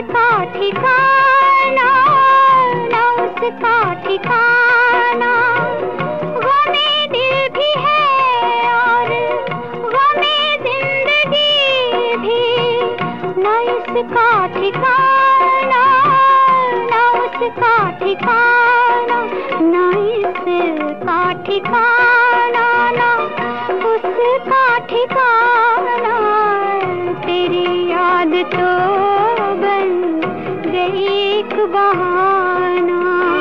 उसका ठिकाना, ना उसका ठिकाना। गमे दिल भी है और गमे जिंदगी भी, ना इसका ठिकाना, ना उसका ठिकाना, ना इसका ठिकाना, ना उसका ठिकाना। तेरी याद तो बन गई एक बहाना।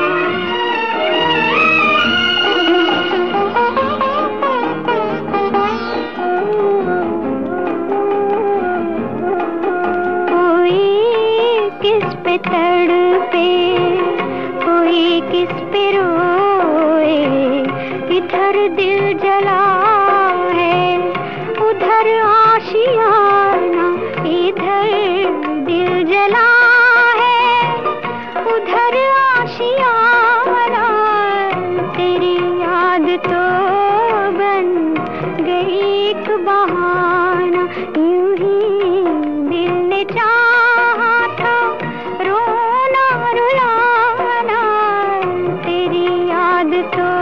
कोई किस पे तड़पे, कोई किस पे रोए, इधर दिल जला है, उधर आशियाना, इधर दिल जला है, उधर आशियाना। तेरी याद तो बन गई एक बहाना। यूं ही दिल ने चाहा था रोना रुलाना, तेरी याद तो